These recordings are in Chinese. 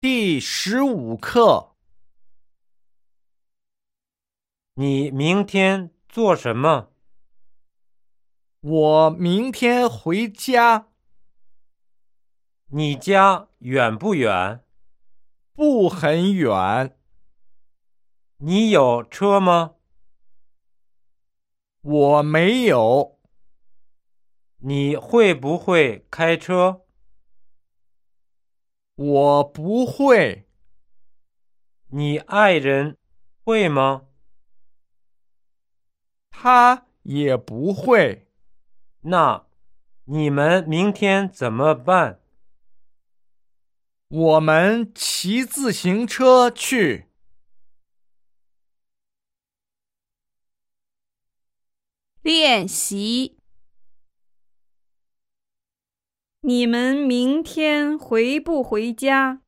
第15课。 你明天做什么？ 我明天回家。 你家远不远？ 不很远。 你有车吗？ 我没有。 你会不会开车？ 我不会。 你爱人会吗？ 他也不会。 那你们明天怎么办？ 我们骑自行车去。 练习。你们明天回不回家？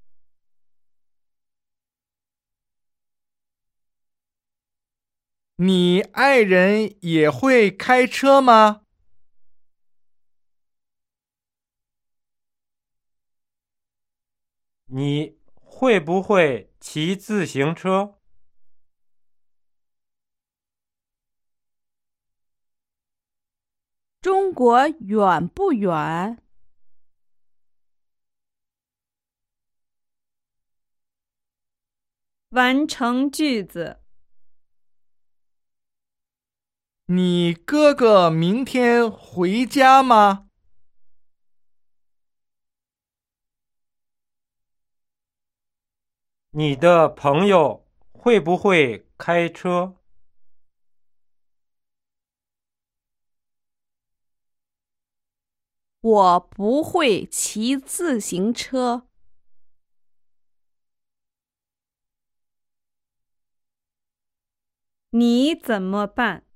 你爱人也会开车吗？ 你会不会骑自行车？ 中国远不远？完成句子。 你哥哥明天回家吗？ 你的朋友会不会开车？ 我不会骑自行车。你怎么办？